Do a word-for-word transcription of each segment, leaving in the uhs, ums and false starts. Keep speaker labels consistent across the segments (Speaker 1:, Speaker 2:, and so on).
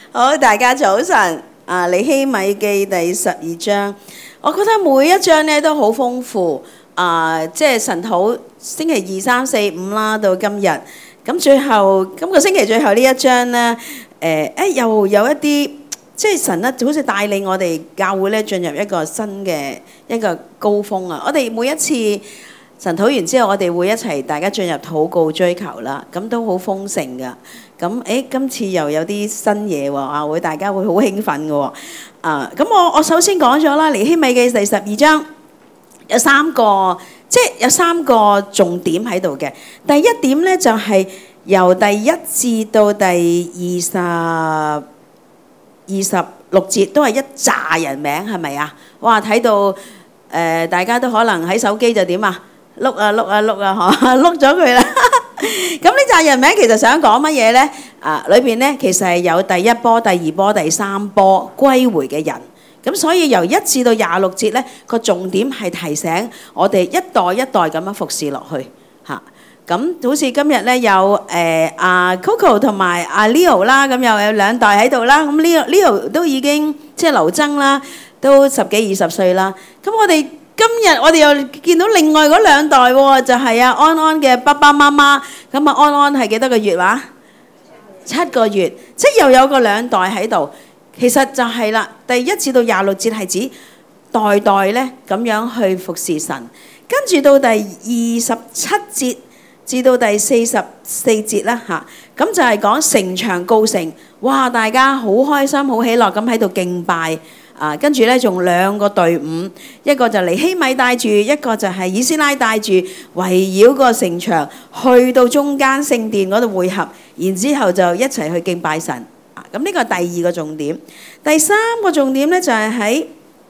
Speaker 1: 好，大家早晨。啊，尼希米記第十二章，我覺得每一章咧都好豐富。啊，即係神土星期二、三、四、五啦，到今日。咁最後今個星期最後呢一章咧，誒誒又有一啲即係神咧，好似帶領我哋教會咧進入一個新嘅一個高峰啊！我哋每一次神禱完之後，我哋會一齊大家進入禱告追求啦，咁都好豐盛噶。咁誒，今次又有啲新嘢喎，啊會大家會好興奮嘅喎。啊，咁我我首先講咗啦，尼希米記第十二章有三個，即係有三個重點喺度嘅。第一點咧就係由第一至到第二十二十六節都係一紮人名，係咪啊？哇！睇到誒，大家都可能喺手機就點啊？碌啊碌啊碌啊，嗬，碌咗佢啦。咁呢紮人名其實想講乜嘢呢？啊，裏邊呢其實係有第一波、第二波、第三波歸回嘅人。咁所以由一至到廿六節呢，個重點係提醒我哋一代一代咁樣服侍落去嚇。咁好似今日呢有誒阿 Coco 同埋阿 Leo 啦，咁又有兩代喺度啦。咁 Leo Leo 都已經即係劉增啦，都十幾二十歲啦。咁我哋今日我哋又見到另外嗰兩代喎，就係阿安安嘅爸爸媽媽。咁啊，安安係幾多個月話？七個月，即係又有個兩代喺度。其實就係啦，第一至到廿六節係指代代咧咁樣去服侍神。跟住到第二十七節至到第四十四節啦嚇，咁就係講城牆告成，哇！大家好開心、好喜樂咁喺度敬拜。啊，跟住咧仲兩個隊伍，一個就尼希米帶住，一個就係以斯拉帶住，圍繞個城牆去到中間聖殿嗰度會合，然之後就一齊去敬拜神。啊，咁呢個係第二個重點。第三個重點咧就係喺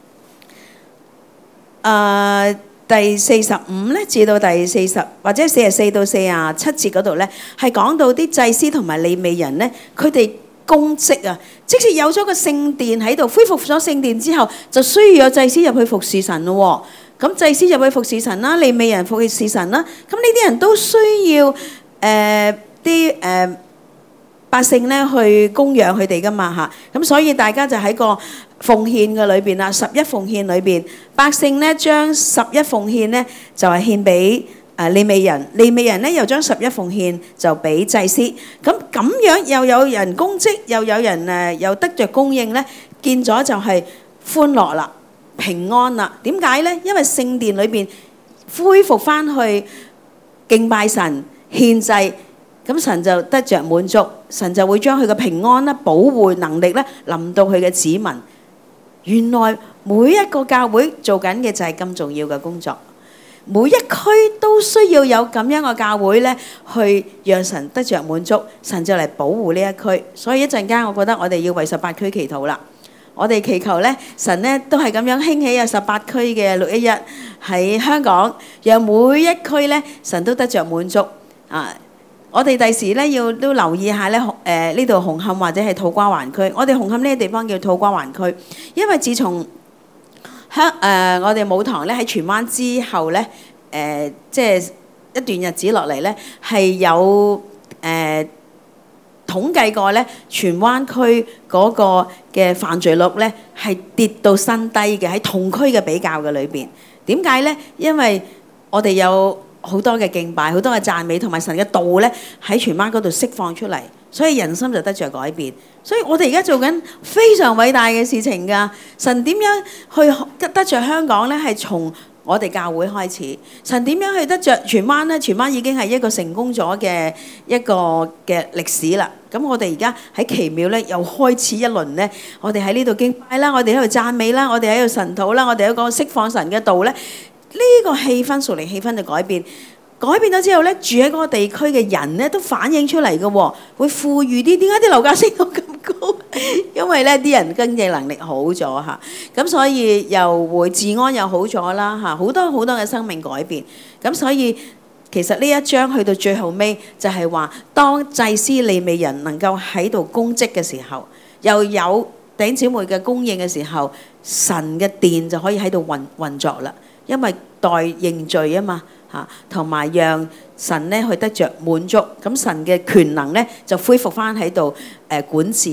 Speaker 1: 誒第四十五咧至到第四十或者四十四到四十七節嗰度咧，係講到啲祭司同埋利未人咧，佢哋公職啊，即使有咗個聖殿喺度，恢復咗聖殿之後，就需要有祭司入去服侍神咯。咁祭司入去服侍神啦，利未人服侍神啦。咁呢啲人都需要誒啲誒百姓咧去供養佢哋噶嘛嚇。咁所以大家就喺個奉獻嘅裏邊啦，十一奉獻裏邊，百姓咧將十一奉獻咧就係獻俾誒利未人，利未人咧又將十一奉獻就俾祭司，咁咁樣又有人供職，又有人誒又得着供應咧，見咗就係歡樂啦、平安啦。點解咧？因為聖殿裏邊恢復翻去敬拜神、獻祭，咁神就得着滿足，神就會將佢嘅平安啦、保護能力咧臨到佢嘅子民。原來每一個教會做緊嘅就係咁重要嘅工作。每一區都需要有咁樣嘅教會咧，去讓神得着滿足，神就嚟保護呢一區。所以一陣間，我覺得我哋要為十八區祈禱啦。我哋祈求咧，神咧都係咁樣興起有十八區嘅六一一喺香港，讓每一區咧神都得着滿足啊！我哋第時咧要都留意下咧，誒呢度紅磡或者係土瓜灣區。我哋紅磡呢個地方叫土瓜灣區，因為自從香誒、呃，我哋母堂咧喺荃灣之後咧，誒、呃、即係一段日子落嚟咧，係有誒、呃、統計過咧，荃灣區嗰個嘅犯罪率咧係跌到新低嘅，喺同區嘅比較嘅裏邊。點解咧？因為我哋有好多嘅敬拜，好多嘅讚美，同埋神嘅道咧喺荃灣嗰度釋放出嚟，所以人心就得着改變。所以我哋而家做緊非常偉大嘅事情㗎。神點樣去得得着香港咧？係從我哋教會開始。神點樣去得着荃灣咧？荃灣已經係一個成功咗嘅一個嘅歷史啦。咁我哋而家喺奇妙咧，又開始一輪咧。我哋喺呢度敬拜啦，我哋喺度讚美啦，我哋喺度神禱啦，我哋喺度釋放神嘅道咧。呢個氣氛，屬靈氣氛就改變。改變咗之後咧，住喺嗰個地區嘅人咧都反映出嚟嘅喎，會富裕啲。點解啲樓價升到咁高？因為咧啲人經濟能力好咗嚇，咁所以又會治安又好咗啦嚇，好多好多嘅生命改變。咁所以其實呢一章去到最後尾就係話，當祭司利未人能夠喺度供職嘅時候，又有弟兄姊妹嘅供應嘅時候，神嘅殿就可以喺度運運作啦。因為代認罪啊嘛。嚇，同埋讓神咧去得着滿足，咁神嘅權能咧就恢復翻喺度誒管治啦。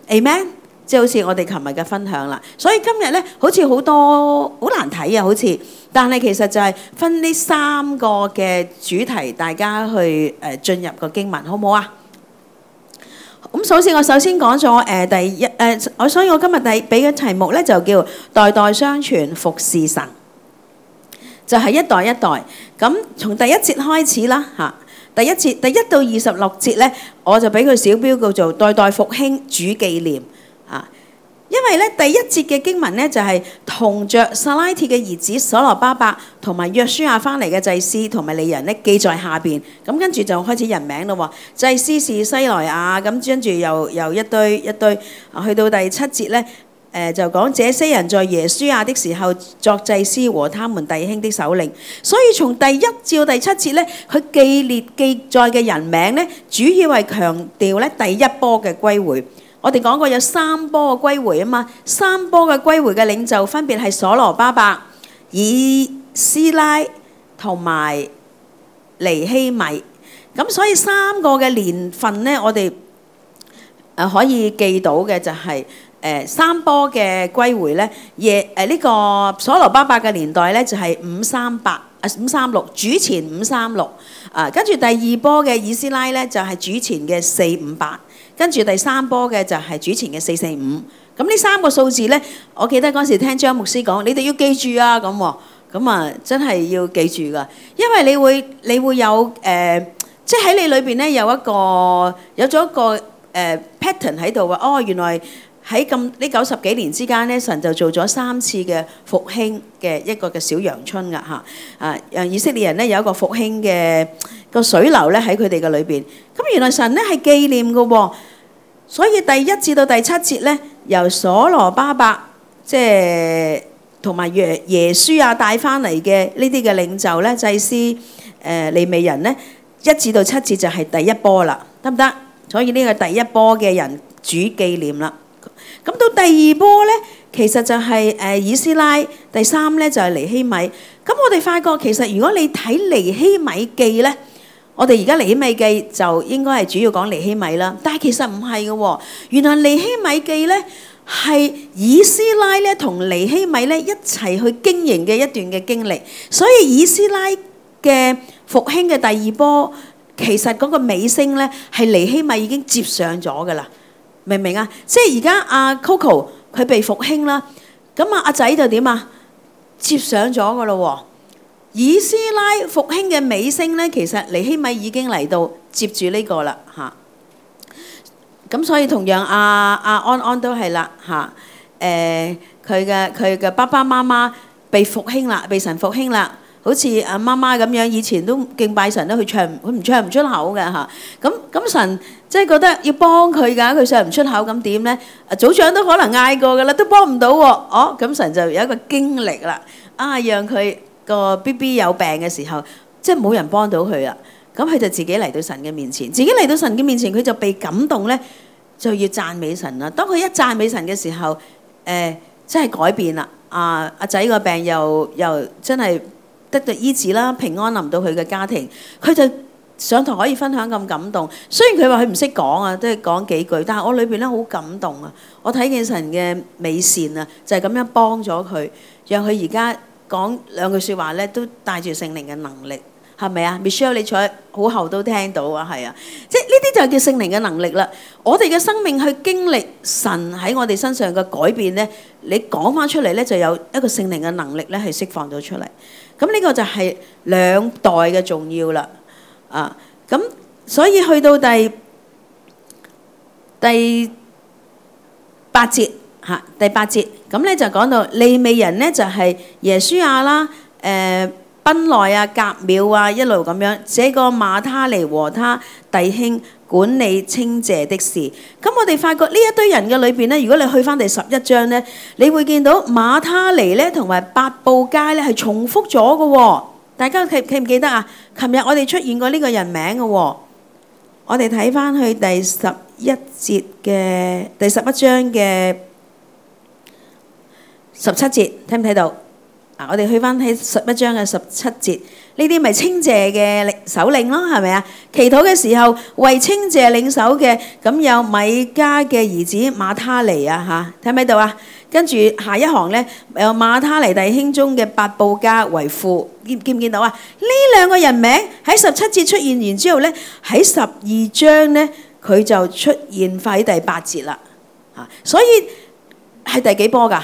Speaker 1: Amen。即係好似我哋琴日嘅分享啦，所以今日咧好似好多好難睇啊，好似，但係其實就係分呢三個嘅主題，大家去誒進入個經文，好唔好啊？咁首先我首先講咗誒第一誒，我所以我今日第俾嘅題目咧就叫代代相傳服侍神，就係一代一代。咁從第一節開始啦嚇，第一節第一到二十六節咧，我就俾佢小標叫做代代復興主紀念。啊，因為咧第一節嘅經文咧就係同着撒拉鐵嘅兒子所羅巴伯同埋約書亞翻嚟嘅祭司同埋利人咧記在下邊，咁跟住就開始人名咯喎，祭司是西萊亞，咁跟住又又一堆一堆，去到第七節咧，誒、呃、就講這些人在耶書亞的時候作祭司和他們弟兄的首領，所以從第一至到第七節咧，佢記列記載嘅人名咧，主要係強調咧第一波嘅歸回。我哋講過有三波嘅歸回啊嘛，三波嘅歸回嘅領袖分別係所羅巴伯、以斯拉同埋尼希米。咁所以三個嘅年份咧，我哋誒可以記到嘅就係、是、誒、呃、三波嘅歸回咧。耶誒呢個所羅巴伯嘅年代咧就係五三八啊五三六主前五三六啊，跟住第二波嘅以斯拉咧就係、是、主前嘅四五八。跟住第三波嘅就係主前嘅四四五，咁呢三個數字咧，我記得嗰時聽張牧師講，你哋要記住啊咁喎，咁啊真係要記住噶，因為你會你會有誒、呃，即係喺你裏邊咧有一個有咗一個誒、呃、pattern 喺度喎，哦原來喺咁呢九十幾年之間咧，神就做咗三次嘅復興嘅一個嘅小陽春噶嚇，啊以色列人咧有一個復興嘅個水流咧喺佢哋嘅裏邊，咁原來神咧係紀念嘅喎，所以第一至到第七節咧，由所羅巴伯即係同埋耶耶書亞帶翻嚟嘅呢啲嘅領袖咧，祭司誒利未人咧，一至到七節就係第一波啦，得唔得？所以呢個第一波嘅人主紀念啦。咁到第二波咧，其實就係誒以斯拉，第三咧就係尼希米。咁我哋發覺其實如果你睇尼希米記咧，我哋而家尼希米記就應該係主要講尼希米啦。但係其實唔係嘅喎，原來尼希米記咧係以斯拉咧同尼希米咧一齊去經營嘅一段嘅經歷。所以以斯拉嘅復興嘅第二波，其實嗰個尾聲咧係尼希米已經接上咗㗎啦。明唔明啊？即係而家阿 Coco 佢被復興啦，咁啊阿仔就點啊？接上咗噶咯喎。以斯拉復興嘅尾聲咧，其實尼希米已經嚟到接住呢個啦嚇。咁所以同樣阿阿安安都係啦嚇。誒佢嘅佢嘅爸爸媽媽被復興啦，被神復興啦。好似阿媽媽咁樣，以前都敬拜神咧，佢唱佢唔唱唔出口嘅嚇。咁咁神即係覺得要幫佢㗎，佢唱唔出口咁點咧？組長都可能嗌過㗎啦，都幫唔到喎。哦，咁神就有一個經歷啦，啊，讓佢個 B B 有病嘅時候，即係冇人幫到佢啦。咁佢就自己嚟到神嘅面前，自己嚟到神嘅面前，佢就被感動咧，就要讚美神啦。當佢一讚美神嘅時候，誒、呃、真係改變啦。啊，阿仔個病又又真係得到醫治啦，平安臨到佢嘅家庭，佢就上台可以分享咁感動。雖然佢話佢唔識講啊，都係講幾句，但係我裏邊咧好感動啊！我睇見神嘅美善啊，就係咁樣幫咗佢，讓佢而家講兩句説話咧，都帶住聖靈嘅能力，係咪啊 ？Michelle 你坐喺好後都聽到啊，係啊，即係呢啲就係叫聖靈嘅能力啦。我哋嘅生命去經歷神喺我哋身上嘅改變咧，你講翻出嚟咧，就有一個聖靈嘅能力咧，係釋放咗出嚟。咁呢個就係兩代嘅重要啦，啊，咁所以去到第第八節嚇，第八節咁咧就講到利未人咧就係耶書亞啦，誒賓內啊、革廟啊一路咁樣，這個馬他尼和他弟兄管理清謝的事。咁我哋發覺呢一堆人嘅裏邊咧，如果你去翻第十一章咧，你會見到馬他尼咧同埋八布街咧係重複咗嘅喎。大家記記唔記得啊？琴日我哋出現過呢個人名嘅喎。我哋睇翻去第十一節嘅第十一章嘅十七節，睇唔睇到？啊，我哋去翻喺十一章嘅十七節， 呢啲咪稱謝嘅首領咯，係咪啊？祈禱嘅時候為稱謝領首嘅，咁有米迦嘅兒子馬他尼啊嚇，睇唔睇到啊？跟住下一行咧，有馬他尼弟兄中嘅八布加為父，見見唔見到啊？呢兩個人名喺十七節出現完之後咧，喺十二章咧佢就出現喺第八節啦。啊，所以係第幾波㗎？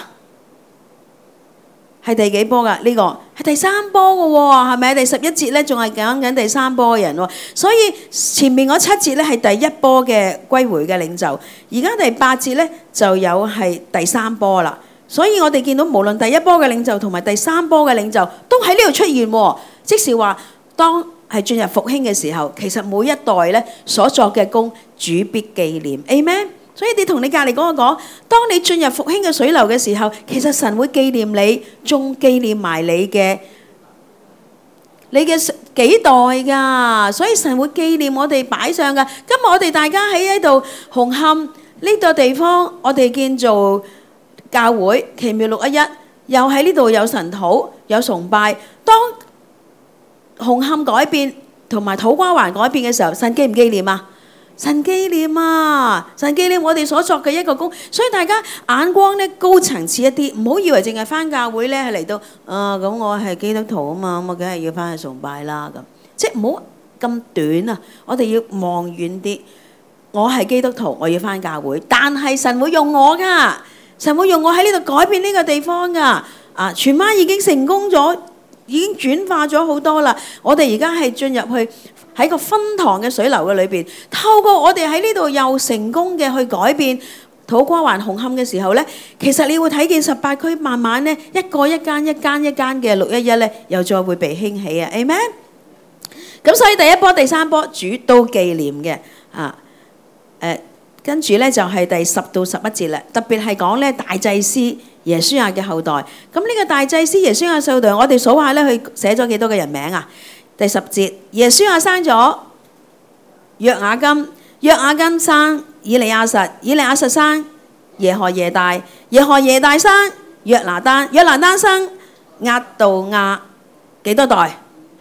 Speaker 1: 係第幾波㗎？呢、這個係第三波嘅喎，係咪？第十一節咧仲係講緊第三波嘅人喎，所以前面嗰七節咧係第一波嘅歸回嘅領袖，而家第八節咧就有係第三波啦。所以我哋見到無論第一波嘅領袖同埋第三波嘅領袖都喺呢度出現喎，即是話當係進入復興嘅時候，其實每一代咧所作嘅功，主必紀念。Amen。所以你同你隔離嗰個講，當你進入復興嘅水流嘅時候，其實神會紀念你，仲紀念埋你嘅你嘅幾代㗎。所以神會紀念我哋擺上㗎。今日我哋大家喺呢度紅磡呢個地方，我哋建造教會奇妙六一一，又喺呢度有神禱有崇拜。當紅磡改變同埋土瓜灣改變嘅時候，神紀唔紀念啊？神紀念啊！神紀念我哋所作嘅一個功，所以大家眼光咧高層次一啲，唔好以為淨係返教會咧係嚟到，啊咁我係基督徒啊嘛，咁我梗係要返去崇拜啦咁，即係唔好咁短啊！我哋要望遠啲。我係基督徒，我要返教會，但係神會用我㗎，神會用我喺呢度改變呢個地方㗎。啊，荃灣已經成功咗，已經轉化咗好多啦。我哋而家係進入去。喺個分堂嘅水流嘅裏邊，透過我哋喺呢度又成功嘅去改變土瓜灣紅磡嘅時候咧，其實你會睇見十八區慢慢咧一個一間一間一間嘅六一一咧，又再會被興起啊 Amen。咁所以第一波、第三波主都紀念嘅啊，誒跟住咧就係第十到十一節啦，特別係講咧大祭司耶書亞嘅後代。咁呢個大祭司耶書亞嘅後代，我哋數下咧，佢寫咗幾多個人名啊？第十節，耶書亞生咗約雅金，約雅金生以利亞實，以利亞實生耶何耶大，耶何耶大生約拿單，約拿單生押杜亞。幾多代？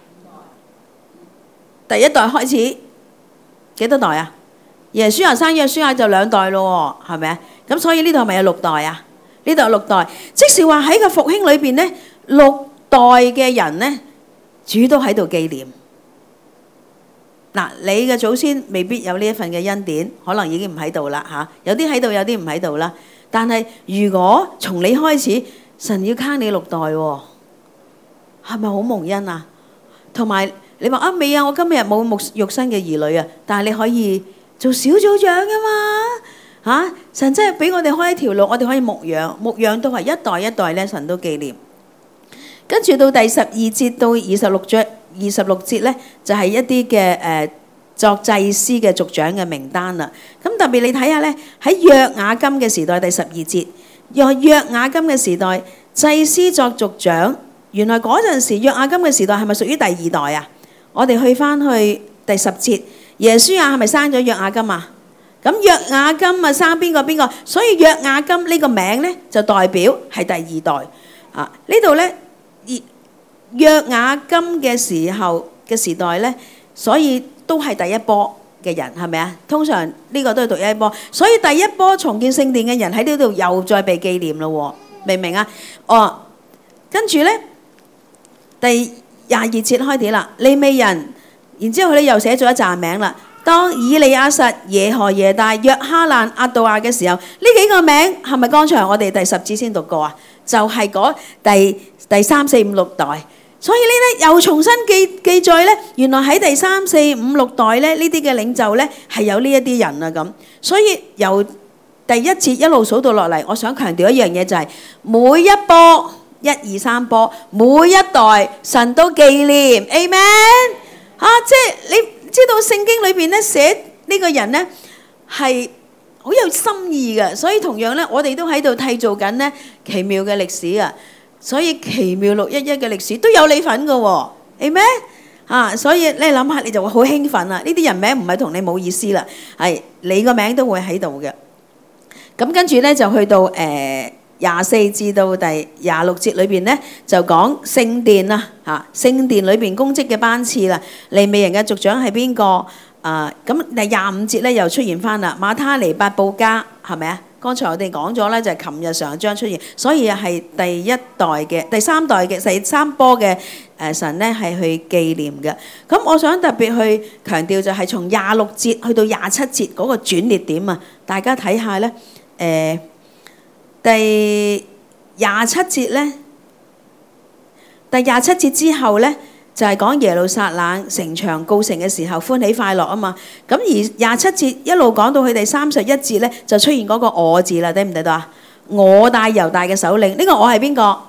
Speaker 1: 第一代開始幾多代啊？耶書亞生約書亞就兩代咯，係咪啊？咁所以呢度係咪有六代啊？呢度有六代，即是話喺個復興裏邊咧，六代嘅人咧。主都喺度紀念。嗱，你嘅祖先未必有呢一份嘅恩典，可能已經唔喺度啦嚇。有啲喺度，有啲唔喺度啦。但係如果從你開始，神要坑你六代喎，係咪好蒙恩啊？同埋你話啊未啊，我今日冇牧肉身嘅兒女啊，但係你可以做小組長噶嘛嚇。神真係俾我哋開一條路，我哋可以牧養，牧養都係一代一代咧，神都紀念。跟住到第十二節到二十六章二十六節咧，就係一啲嘅誒作祭司嘅族長嘅名單啦。咁特別你睇下咧，喺約雅金嘅時代第十二節，約約雅金嘅時代祭司作族長，原來嗰陣時約雅金嘅時代係咪屬於第二代啊？我哋去翻去第十節，耶書亞係咪生咗約雅金啊？咁約雅金啊生邊個邊個？所以約雅金呢個名咧就代表係第二代啊。呢度咧。約雅金嘅時候嘅時代咧，所以都係第一波嘅人，係咪啊？通常呢個都係第一波，所以第一波重建聖殿嘅人喺呢度又再被紀念咯，明唔明啊？哦，跟住咧第廿二節開始啦，利未人，然之後佢哋又寫咗一紮名啦。當以利亞實、耶何耶大、約哈難、押杜亞嘅時候，呢幾個名係咪剛才我哋第十節先讀過啊？就係嗰第第三四五六代。所以呢咧又重新記記載咧，原來喺第三四五六代咧呢啲嘅領袖咧係有呢一啲人啊咁。所以由第一節一路數到落嚟，我想強調一樣嘢就係每一波一二三波，每一代神都紀念 ，Amen 啊！即係你知道聖經裏邊咧寫呢個人咧係好有心意嘅，所以同樣咧我哋都喺度締造緊咧奇妙嘅歷史啊！所以奇妙六一一嘅歷史都有你份㗎喎，係咩啊？所以你諗下，你就會好興奮啦！呢啲人名唔係同你冇意思啦，係你個名都會喺度嘅。咁跟住咧就去到誒廿廿四至到第廿六節裏邊咧，就講聖殿啦嚇，聖殿裏邊公職嘅班次啦，利未人嘅族長係邊個？啊，咁第廿五節咧又出現翻啦，馬他尼、八布加係咪啊？剛才我哋講咗咧，就係琴日上章出現，所以係第一代嘅、第三代嘅、第三波嘅誒神咧係去紀念嘅。咁我想特別去強調就係從廿六節去到廿七節嗰個轉捩點啊，大家睇下咧，誒、呃、第廿七節咧，第廿七節之後咧。就係講耶路撒冷城牆告成嘅時候歡喜快樂啊嘛，咁而廿七節一路講到去第三十一節咧，就出現嗰個我字啦，睇唔睇到啊？我帶猶大嘅首領，呢、這個我係邊個？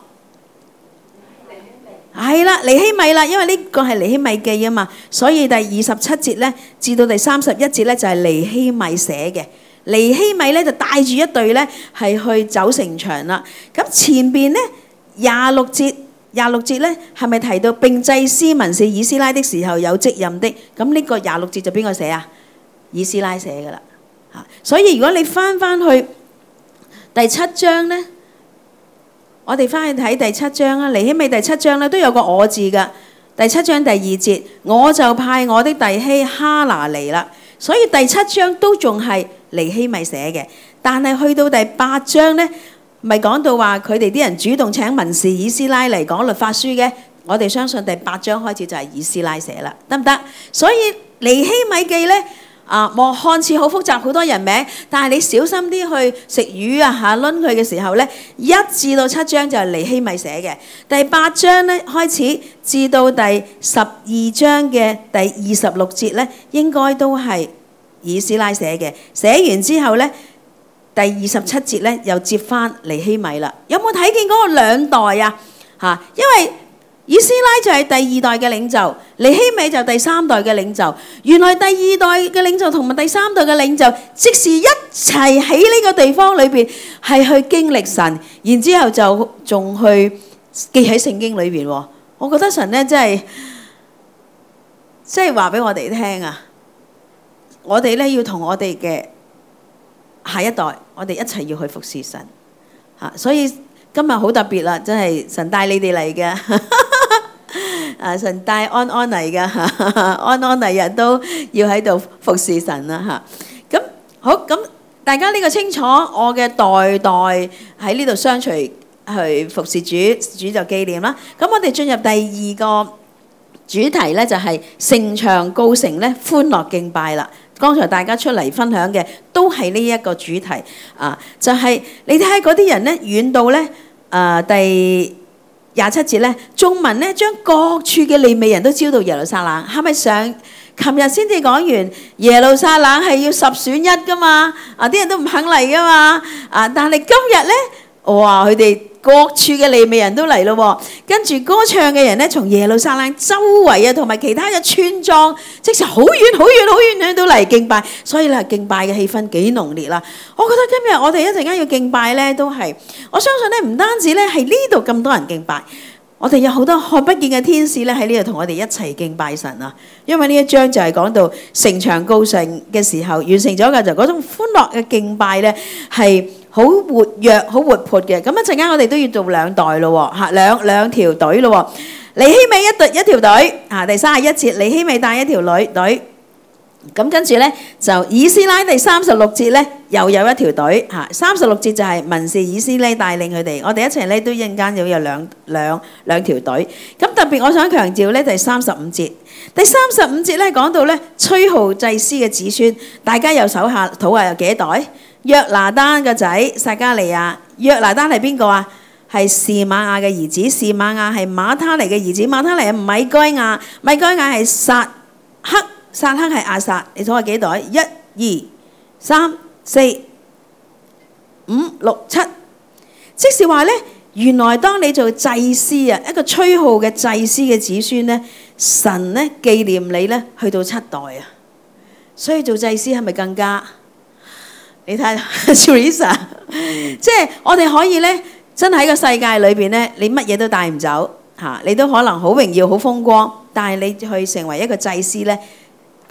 Speaker 1: 係啦，尼希米啦，因為呢個係尼希米記啊嘛，所以第二十七節咧至到第三十一節咧就係尼希米寫嘅。尼希米咧就帶住一隊咧係去走城牆啦。咁前邊咧廿六節。廿六節咧係咪提到並祭司文士以斯拉的時候有職任的？咁呢個廿六節就邊個寫啊？以斯拉寫噶啦嚇。所以如果你翻翻去第七章咧，我哋翻去睇第七章啊，尼希米第七章咧都有個我字噶。第七章第二節，我就派我的弟兄哈拿尼啦。所以第七章都仲係尼希米寫嘅，但係去到第八章咧。咪講到話佢哋啲人主動請文士以斯拉嚟講律法書嘅，我哋相信第八章開始就係以斯拉寫啦，得唔得？所以尼希米記咧啊，望看似好複雜，好多人名，但係你小心啲去食魚啊嚇，攆佢嘅時候咧，一至到七章就係尼希米寫嘅，第八章咧開始至到第十二章嘅第二十六節咧，應該都係以斯拉寫嘅。寫完之後咧。第二十七節咧又接翻尼希米啦，有冇睇見嗰個兩代啊？嚇，因為以斯拉就係第二代嘅領袖，尼希米就第三代嘅領袖。原來第二代嘅領袖同埋第三代嘅領袖，即是一齊喺呢個地方裏邊係去經歷神，然之後就仲去記喺聖經裏邊。我覺得神咧真係，即係話俾我哋聽啊！我哋咧要同我哋嘅下一代，我哋一齊要去服侍神嚇，所以今日好特別啦，真係神帶你哋嚟嘅，啊神帶安安嚟嘅，安安嚟日都要喺度服侍神啦嚇。咁好，咁大家呢個清楚，我嘅代代喺呢度相隨去服侍主，主就紀念啦。咁我哋進入第二個主題咧，就係城牆告成咧，歡樂敬拜啦。剛才大家出嚟分享嘅都係呢一個主題啊，就係、是、你睇下嗰啲人咧遠到咧，誒、呃、第廿七節咧，眾民咧將各處嘅利未人都招到耶路撒冷，係咪上琴日先至講完耶路撒冷係要十選一噶嘛？啊啲人都唔肯嚟噶嘛？啊但係今日咧，哇佢哋各處嘅利未人都嚟咯，跟住歌唱嘅人咧，從耶路撒冷周圍啊，同埋其他嘅村莊，即使好遠好遠好遠咧，都嚟敬拜。所以咧，敬拜嘅氣氛幾濃烈啦。我覺得今日我哋一陣間要敬拜咧，都係我相信咧，唔單止咧係呢度咁多人敬拜，我哋有好多看不見嘅天使咧喺呢度同我哋一齊敬拜神啊。因為呢一章就係講到城牆告成嘅時候，完成咗嘅就嗰種歡樂嘅敬拜咧係好活躍、好活潑嘅。咁一陣間我哋都要做兩代咯，嚇兩兩條隊咯。尼希米一隊一條隊，嚇第三十一節，尼希米帶一條女隊。咁跟住咧就以斯拉第三十六節咧又有一條隊，嚇三十六節就係文士以斯拉帶領佢哋。我哋一齊咧都一陣間要有兩兩兩條隊。咁特別我想強調咧第三十五節，第三十五節咧講到咧吹號祭司嘅子孫，大家又手下數下有幾多代？約拿單個仔撒迦利亞，約拿單係邊個啊？係示瑪亞嘅兒子，示瑪亞係馬他尼嘅兒子，馬他尼係米該亞，米該亞係撒克，撒克係亞撒。你數下幾代？一、二、三、四、五、六、七。即是話咧，原來當你做祭司啊，一個吹號嘅祭司嘅子孫咧，神咧紀念你咧，去到七代啊。所以做祭司係咪更加？你睇下 Teresa， 即係我哋可以咧，真係喺個世界裏邊咧，你乜嘢都帶唔走嚇，你都可能好榮耀、好風光，但係你去成為一個祭司咧，嗰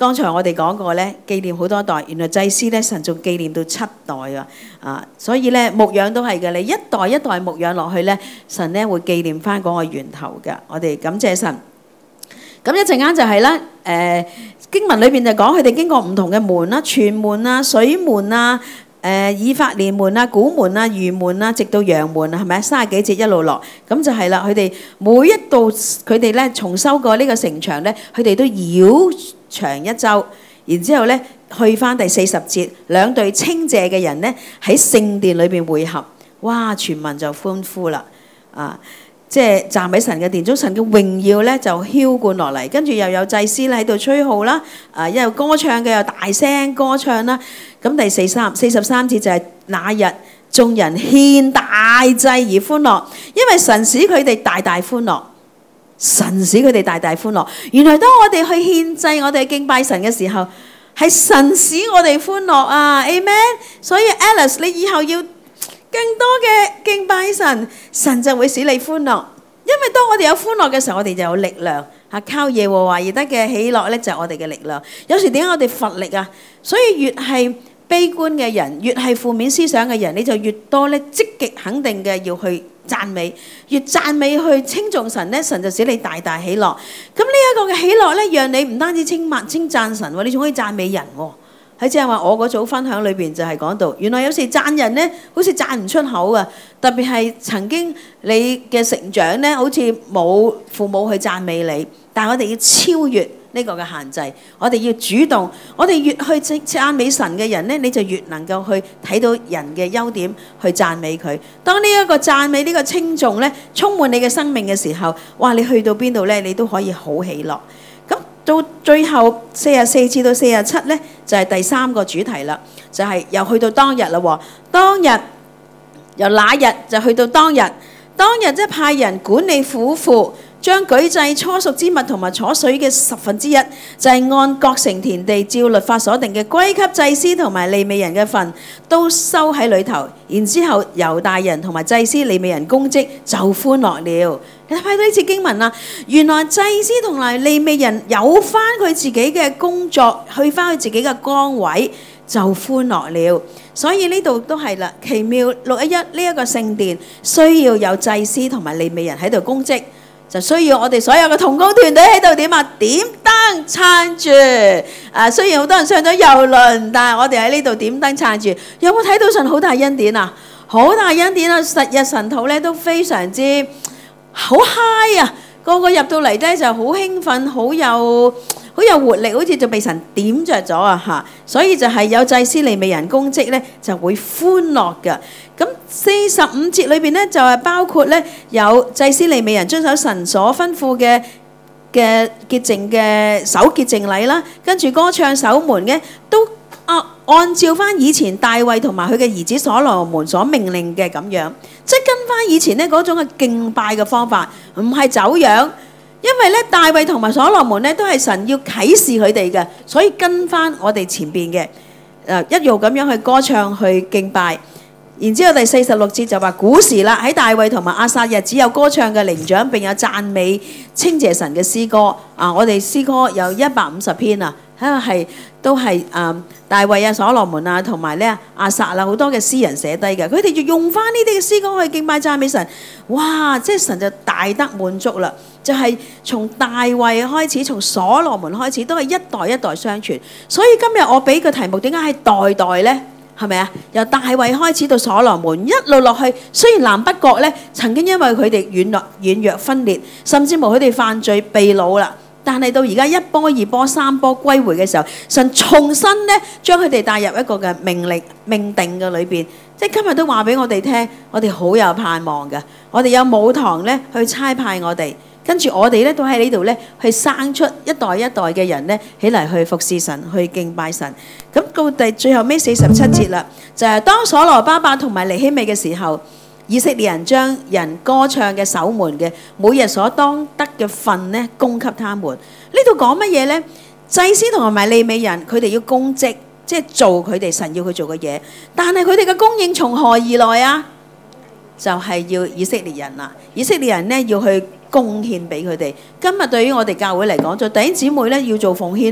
Speaker 1: 剛才我哋講過咧，紀念好多代，原來祭司咧神仲紀念到七代啊！啊，所以咧牧養都係嘅，你一代一代牧養落去咧，神咧會紀念翻嗰個源頭嘅。我哋感謝神。咁一陣間就係啦，誒經文裏邊就講佢哋經過唔同嘅門啦，泉門啊、水門啊、誒以法蓮門啊、古門啊、魚門啊，直到羊門啊，係咪？三十幾節一路落，咁就係啦。佢哋每一度佢哋咧重修過呢個城牆咧，佢哋都繞長一周，然之後咧去翻第四十節，兩隊稱謝嘅人咧喺聖殿裏邊會合，哇！全民就歡呼啦，啊！即係站喺神嘅殿中，神嘅榮耀咧就澆灌落嚟，跟住又有祭司咧喺度吹號啦，啊！又有歌唱嘅又大聲歌唱啦。咁第四三四十三節就係那日眾人獻大祭而歡樂，因為神使佢哋大大歡樂。神使佢哋大大歡樂。原來當我哋去獻祭，我哋敬拜神嘅時候，係神使我哋歡樂啊 Amen。所以 Alice 你以後要更多嘅敬拜神，神就會使你歡樂。因為當我哋有歡樂嘅時候，我哋就有力量。靠耶和華而得嘅喜樂咧，就係我哋嘅力量。有時點解我哋乏力啊？所以越係悲觀嘅人，越係負面思想嘅人，你就越多咧積極肯定嘅要去讚美，越讚美去稱頌神咧，神就使你大大喜樂。咁呢一個嘅喜樂咧，讓你唔單止稱默稱讚神喎，你仲可以讚美人喎。喺即係話我嗰組分享裏邊就係講到，原來有時讚人咧，好似讚唔出口啊。特別係曾經你嘅成長咧，好似冇父母去讚美你，但係我哋要超越呢個嘅限制，我哋要主動，我哋越去讚美神嘅人咧，你就越能夠去睇到人嘅優點，去讚美佢。當呢一個讚美呢個稱頌咧，充滿你嘅生命嘅時候，哇！你去到邊度咧，你都可以好喜樂。咁到最後四十四至到四十七咧，就係第三個主題啦，就係又去到當日啦喎。當日由那日就去到當日，當日即係派人管理府庫，將舉祭初熟之物同埋初水嘅十分之一，就係按各城田地照律法所定嘅，歸給祭司同埋利未人嘅份，都收喺裏頭。然之後猶大人同埋祭司利未人供職就歡樂了。你睇到呢次經文啦，原來祭司同埋利未人有翻佢自己嘅工作，去翻佢自己嘅崗位就歡樂了。所以呢度都係啦，奇妙六一一呢一個聖殿需要有祭司同埋利未人喺度供職，就需要我哋所有嘅同工團隊喺度點啊？點燈撐住啊！雖然好多人上咗郵輪，但係我哋喺呢度點燈撐住。有冇睇到神好大恩典啊？好大恩典啊！十日神土咧都非常之好 high 啊！個個入到嚟咧就好興奮，好有好有活力，好似就被神點着咗啊！嚇，所以就係有祭司利未人供職咧，就會歡樂嘅。咁四十五節裏邊咧就係包括咧有祭司利未人遵守神所吩咐嘅嘅潔淨嘅守潔淨禮啦，跟住歌唱守門嘅都啊按照翻以前大衛同埋佢嘅兒子所羅門所命令嘅咁樣，即係跟翻以前咧嗰種嘅敬拜嘅方法，唔係走樣。因為咧大衛同埋所羅門咧都係神要啟示佢哋嘅，所以跟翻我哋前邊嘅誒一路咁樣去歌唱去敬拜。然之後第四十六節就話古時啦，喺大衛同埋亞撒日子有歌唱嘅靈長，並有讚美稱謝神嘅詩歌啊！我哋詩歌有一百五十篇啊，睇下係都係誒、嗯、大衛啊、所羅門啊同埋咧亞撒啦好多嘅詩人寫低嘅，佢哋就用翻呢啲嘅詩歌去敬拜讚美神。哇！即係神就大得滿足啦。就係從大衛開始，從所羅門開始，都係一代一代相傳。所以今日我俾個題目，點解係代代呢？係咪啊？由大衛開始到所羅門，一路落去。雖然南北國咧曾經因為佢哋軟弱、軟弱分裂，甚至乎佢哋犯罪被擄啦，但係到而家一波、二波、三波歸回嘅時候，神重新咧將佢哋帶入一個嘅命令、命定嘅裏邊。即係今日都話俾我哋聽，我哋好有盼望嘅。我哋有母堂咧去差派我哋。跟住我哋咧都喺呢度咧，去生出一代一代嘅人咧，起嚟去服侍神，去敬拜神。咁到第最後尾四十七節啦，就係當所羅巴伯同埋尼希米嘅時候，以色列人將人歌唱嘅守門嘅每日所當得嘅份咧，供給他們。呢度講乜嘢咧？祭司同埋利未人，佢哋要供職，即係做佢哋神要佢做嘅嘢。但係佢哋嘅供應從何而來啊？就係要以色列人啦。以色列人咧要去貢獻俾佢哋。今日對於我哋教會嚟講，做弟兄姊妹咧要做奉獻咯。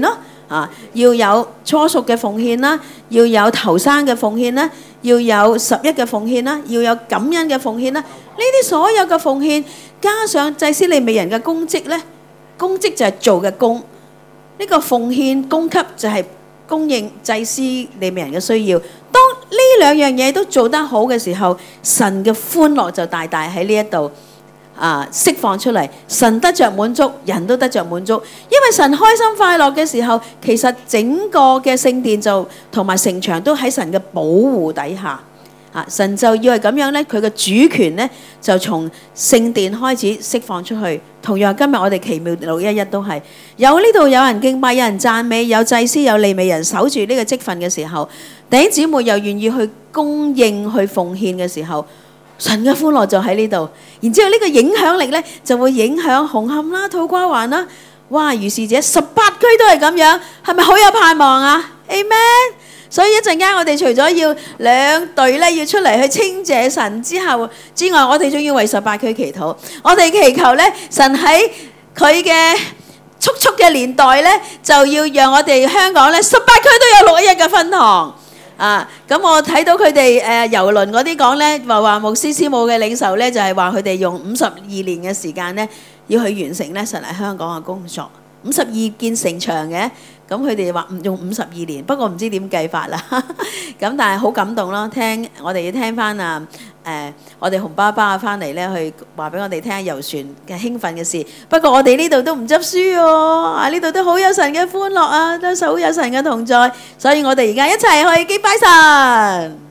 Speaker 1: 啊，要有初熟嘅奉獻啦，要有頭生嘅奉獻啦，要有十一嘅奉獻啦，要有感恩嘅奉獻啦。呢啲所有嘅奉獻，加上祭司利未人嘅供職咧，供職就係做嘅工，呢個奉獻供給就係供應祭司利未人嘅需要。當呢兩樣嘢都做得好嘅時候，神嘅歡樂就大大喺呢一度啊釋放出嚟，神得着滿足，人都得着滿足。因為神開心快樂嘅時候，其實整個嘅聖殿就同埋城牆都喺神嘅保護底下。啊！神就要係咁樣咧，佢嘅主權咧就從聖殿開始釋放出去。同樣今日我哋奇妙六一一都係有呢度有人敬拜，有人讚美，有祭司有利未人守住呢個職分嘅時候，弟兄姊妹又願意去供應去奉獻嘅時候，神嘅歡樂就喺呢度。然之後呢個影響力咧就會影響紅磡啦、土瓜灣啦。哇！如是者十八區都係咁樣，係咪好有盼望啊 ？Amen。所以一陣間我哋除咗要兩隊咧要出嚟去稱謝神之後之外，我哋仲要為十八區祈禱。我哋祈求咧，神喺佢嘅速速嘅年代咧，就要讓我哋香港咧十八區都有六一一嘅分堂啊！咁我睇到佢哋誒郵輪嗰啲講咧，話話牧師師母嘅領袖咧，就係話佢哋用五十二年嘅時間咧，要去完成咧神喺香港嘅工作。五十二建城牆嘅。咁佢哋話唔用五十二年，不過唔知點計法啦。咁但係好感動咯，聽我哋要聽翻啊誒，我哋洪爸爸翻嚟咧，去話俾我哋聽遊船嘅興奮嘅事。不過我哋呢度都唔執輸喎，啊呢度都好有神嘅歡樂啊，都好有神嘅同在，所以我哋而家一齊去敬拜神。